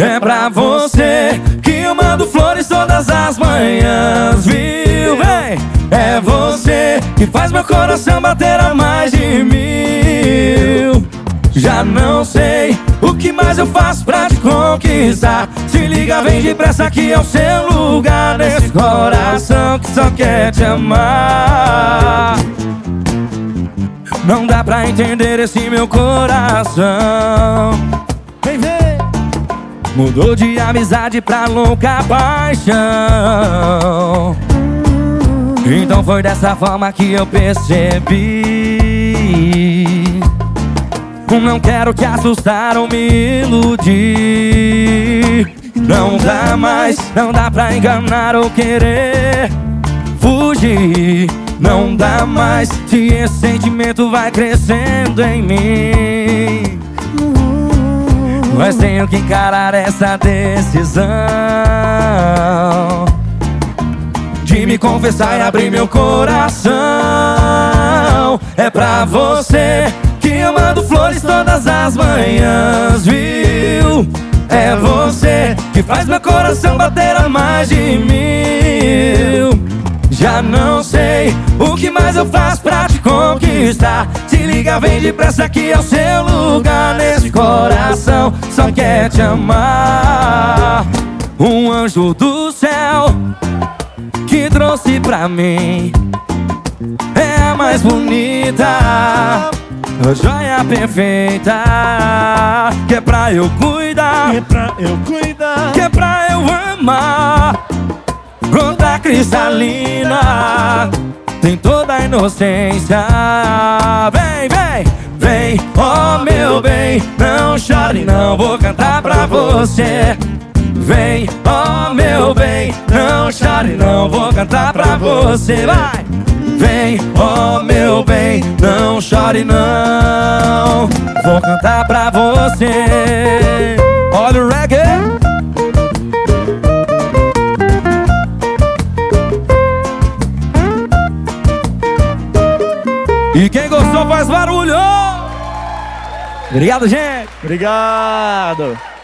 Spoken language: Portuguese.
É pra você que eu mando flores todas as manhãs, viu, véi? É você que faz meu coração bater a mais de 1000. Já não sei o que mais eu faço pra te conquistar. Se liga, vem depressa que é o seu lugar nesse coração que só quer te amar. Não dá pra entender esse meu coração. Vem ver. Mudou de amizade pra louca paixão. Então foi dessa forma que eu percebi. Não quero te assustar ou me iludir. Não dá mais, não dá pra enganar ou querer fugir. Não dá mais, se esse sentimento vai crescendo em mim. Mas tenho que encarar essa decisão de me confessar e abrir meu coração. É pra você que eu mando flores todas as manhãs, viu? É você que faz meu coração bater a mais de 1000. Já não sei o que mais eu faço pra te conquistar. Se liga, vem depressa que é o seu lugar nesse coração só quer te amar. Um anjo do céu que trouxe pra mim é a mais bonita, a joia perfeita, que é pra eu cuidar, Que é pra eu cuidar, que é pra eu amar. Conta cristalina, tem toda a inocência. Vem, vem, vem, oh meu bem, não chore, não vou cantar pra você. Vem, oh meu bem, não chore, não vou cantar pra você. Vai! Vem, oh meu bem, não chore não, vou cantar pra você. Olha o reggae. E quem gostou faz barulho. Obrigado, gente. obrigado.